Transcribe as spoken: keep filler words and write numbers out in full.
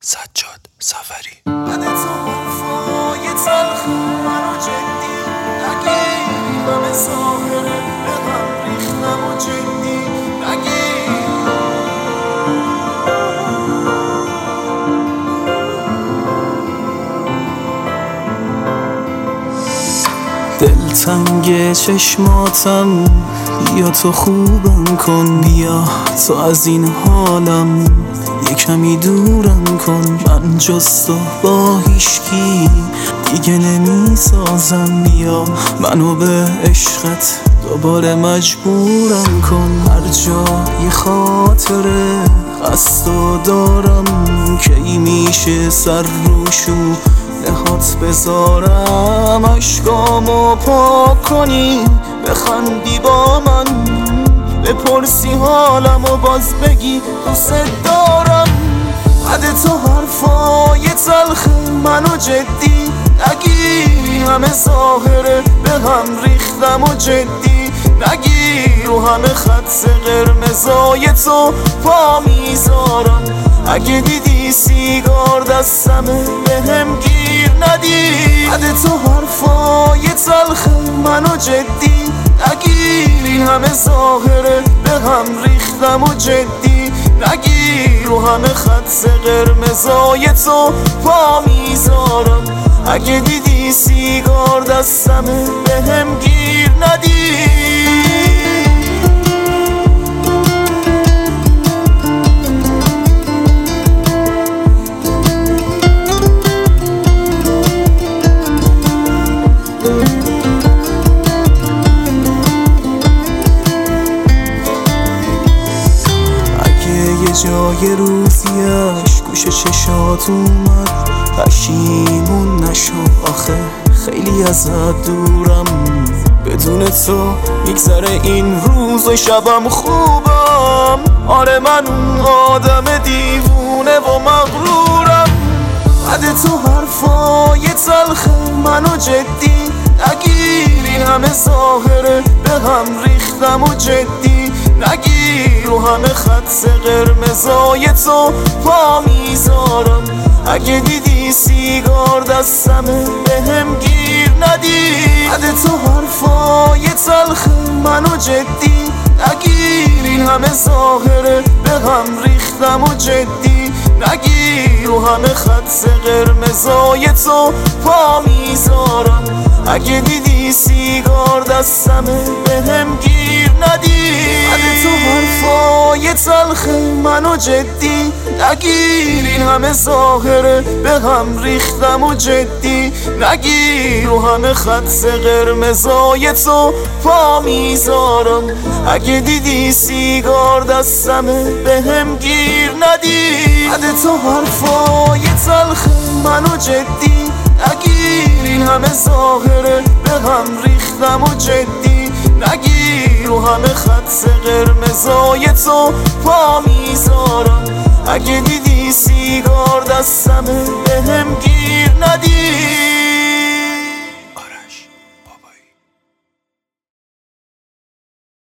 سجاد سفری. بعد تو حرفای تلخ منو جدی نگی، همه ظاهره به هم ریختم و جدی نگی. دلتنگ چشماتم، بیا تو خوبم کن، بیا تو از این حالم یه کمی دورم کن. من جز تو با هیشکی دیگه نمی سازم، بیا منو به عشقت دوباره مجبورم کن. هر جای خاطره قصدو دارم، کی میشه سر روشو نهات بذارم، عشقامو پاک کنی بخندی با من، بپرسی حالمو باز بگی دوست دارم. بعد تو حرفای تلخ منو جدی نگی، همه ظاهره به هم ریختم و جدی نگی. رو همه خط قرمزای تو پا میذارم، اگه دیدی سیگار دستمه به هم گیر ندی. بعد تو حرفای تلخ منو جدی نگی، همه ظاهره به هم ریختم و جدی نگی. رو همه خط قرمزای تو پا میذارم، اگه دیدی سیگار دستمه به هم گیر ندی. جای روزیش گوش چشات اومد، پشیمون نشو آخه خیلی ازت دورم. بدون تو میگذره این روز و شبم خوبم. آره من اون آدم دیوونه و مغرورم. بعد تو حرفای تلخ منو جدی نگیر، این همه ظاهره به هم ریختم و جدی نگیر. رو همه خط قرمزای تو پا میذارم، اگه دیدی سیگار دستمه به هم گیر ندی. بعد تو حرفای تلخ منو جدی نگیر، این همه ظاهره به هم ریختم و جدی نگیر. رو همه خط قرمزای تو پا میذارم، اگه دیدی سیگار دستمه به هم گیر ندی. بعد تو حرفای تلخ منو جدی نگیر، این همه ظاهره به هم ریختم و جدی نگیر. رو همه خط قرمزای تو پا میذارم، اگه دیدی سیگار دستمه به هم گیر ندی. بعد تو حرفای تلخ منو جدی نگیر، این همه ظاهره به هم ریختم و جدی نگیر. رو همه خط قرمزای تو پا میذارم، اگه دیدی سیگار دستمه به هم گیر ندی.